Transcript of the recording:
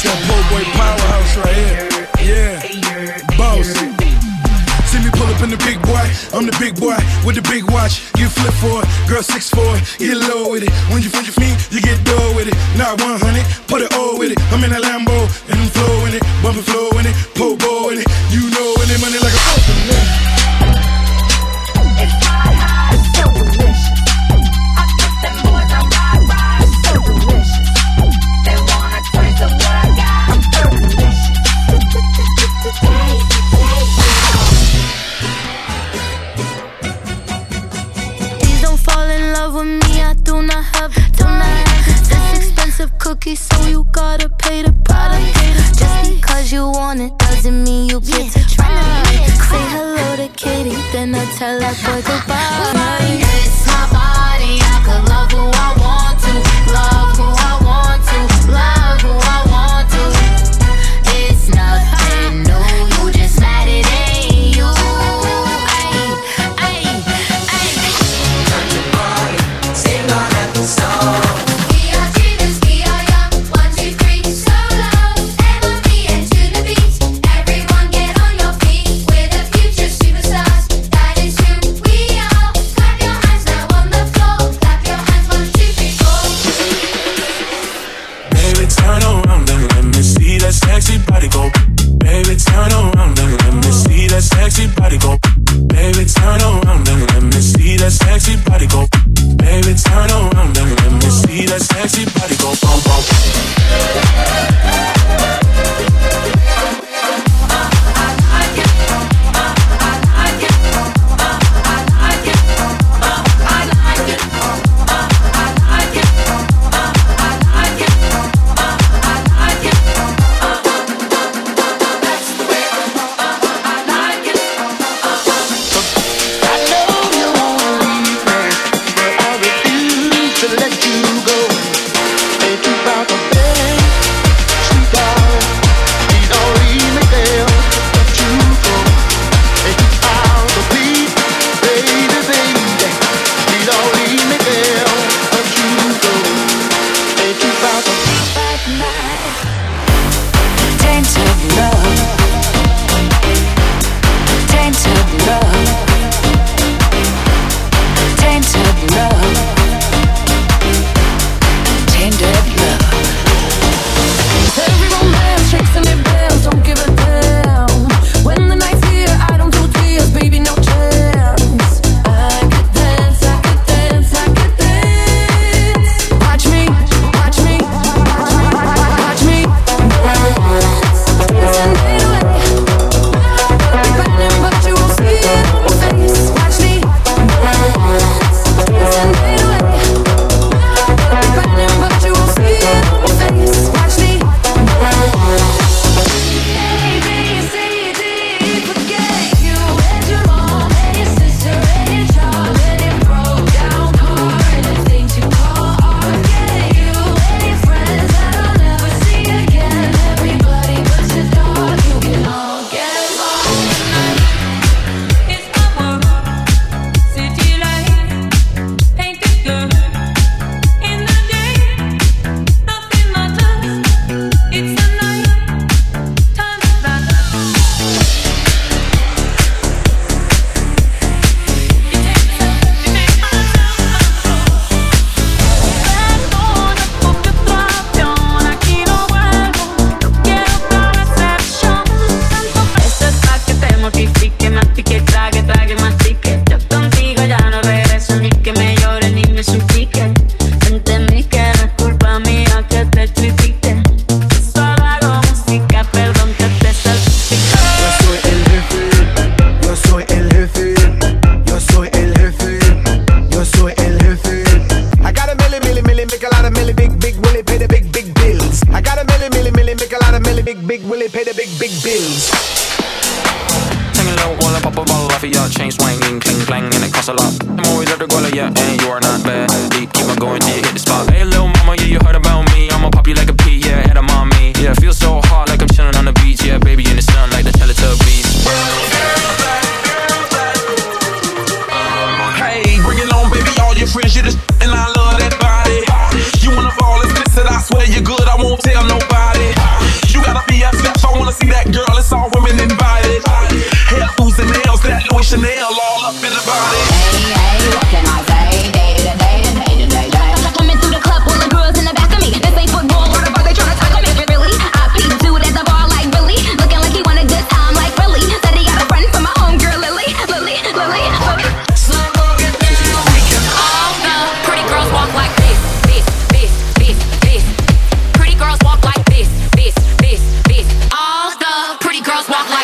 that po' boy powerhouse right here. Yeah, boss. See me pull up in the big boy. I'm the big boy with the big watch. You flip for it, girl 6'4", get low with it. When you me, you get dough with it. Not 100, put it all with it. I'm in a Lambo and I'm flowing it, bumping flow in it, po' boy in it. You know when they money like a fucking cookie, so you gotta pay the price. Just because you want it doesn't mean you get to try. Say hello to Katie, then I tell that boy goodbye. It's my body, I could love who I want to, love who I want to, love who I want to. It's nothing new, you just mad it ain't you. Turn your body, sing our anthem song. Sexy body go, baby, turn around and let me see that sexy body go. Baby, turn around and let me see that sexy body go. Baby, turn around and let me see that sexy body go. Bum, bum. Tell nobody. got a BFF, I wanna see that girl, it's all women invited. Hair, foods and nails, that Louis Chanel all up in the body. Hey, what can I say? Day to day to day to day to day. Coming through the club, all the girls in the back of me. This ain't football, what about they tryna tackle me? Really? I peeped dude at the bar like Billy, looking like he want a good time like Billy. Said he got a friend from my homegirl Lily. So go get down. All the pretty girls walk like this. Pretty girls walk like this. All the pretty girls walk like